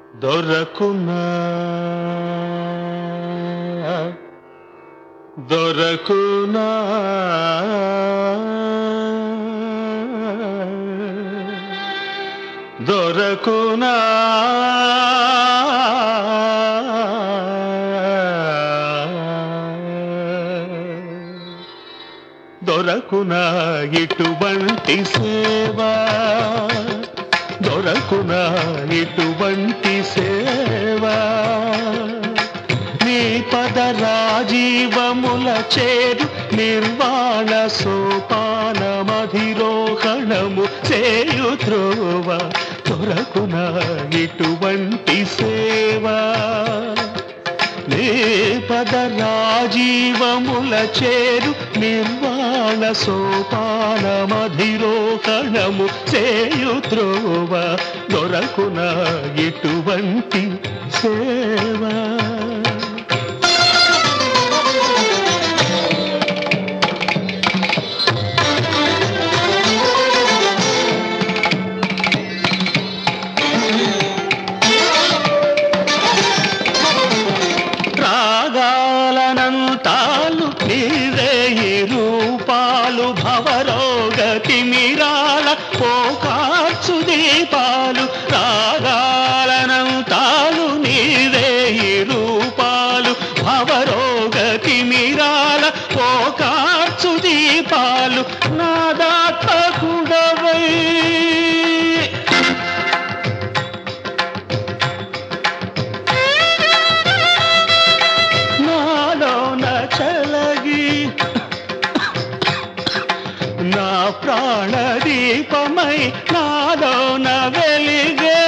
దొరకునా దొరకునా దొరకునా దొరకునా ఇటువంటి సేవా దొరకునా ఇటువంటి సేవా నీ పద రాజీవముల చేరు నిర్వాణ సోపానమధిరోహణము చేయు త్రోవ దొరకునా ఇటువంటి సేవా నీ పద రాజీవముల చేరు నిర్వాణ సోపానమధిరోహణము చేయు త్రోవ దొరకునా ఇటువంటి సేవా రాగాలనంతాలు నీవే ఈ రూపాలు భవరోగతి మిరాల పోకార్చు దీపాలు రాగాలనంతాలు నీవే ఈ రూపాలు భవరోగతి మిరాల పోకార్చు దీపాలు నాదాత్మకుడవై నా ప్రాణదీపమై నాలోన వెలిగే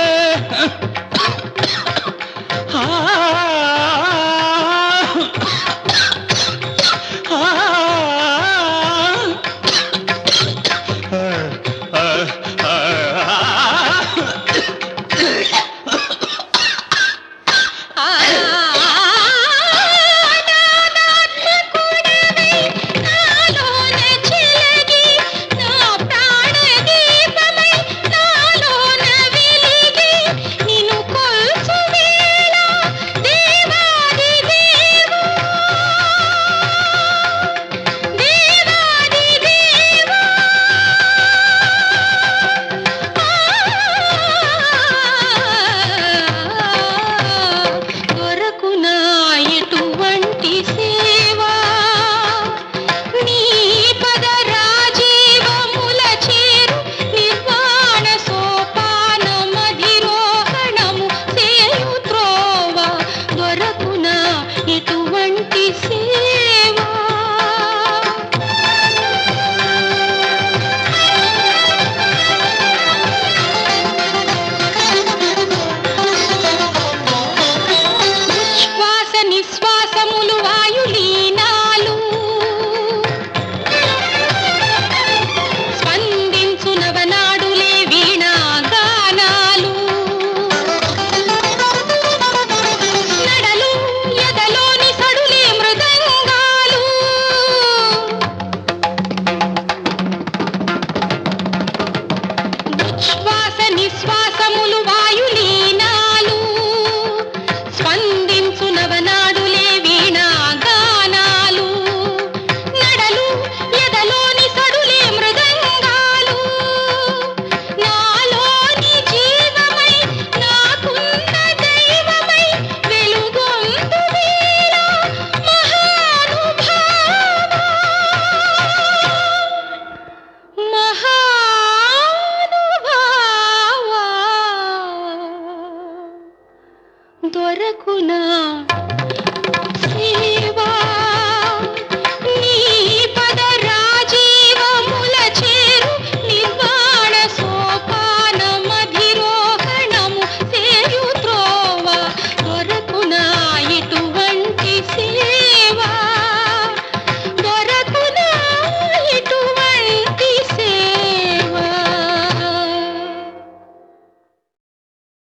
దొరకునా